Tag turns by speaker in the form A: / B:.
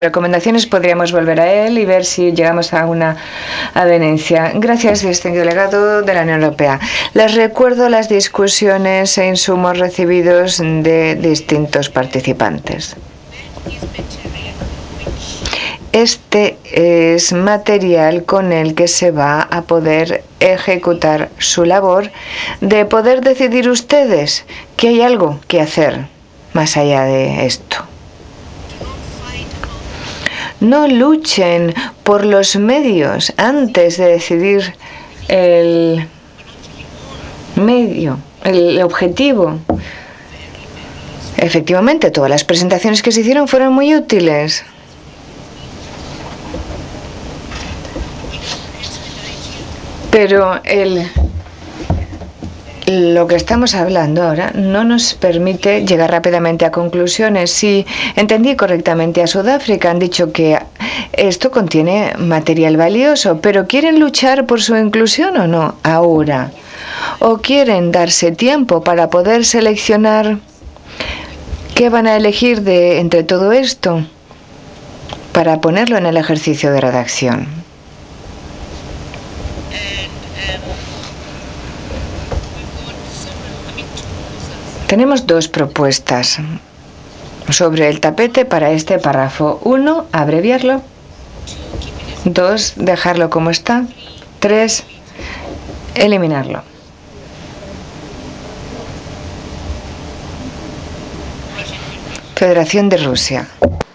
A: recomendaciones podríamos volver a él y ver si llegamos a una adherencia. Gracias, distinguido delegado de la Unión Europea. Les recuerdo las discusiones e insumos recibidos de distintos participantes. Este es material con el que se va a poder ejecutar su labor de poder decidir ustedes que hay algo que hacer más allá de esto. No luchen por los medios antes de decidir el medio, el objetivo. Efectivamente, todas las presentaciones que se hicieron fueron muy útiles. Pero lo que estamos hablando ahora no nos permite llegar rápidamente a conclusiones. Si entendí correctamente a Sudáfrica, han dicho que esto contiene material valioso, pero ¿quieren luchar por su inclusión o no ahora? ¿O quieren darse tiempo para poder seleccionar qué van a elegir entre todo esto para ponerlo en el ejercicio de redacción? Tenemos dos propuestas sobre el tapete para este párrafo. 1, abreviarlo. 2, dejarlo como está. 3, eliminarlo. Federación de Rusia.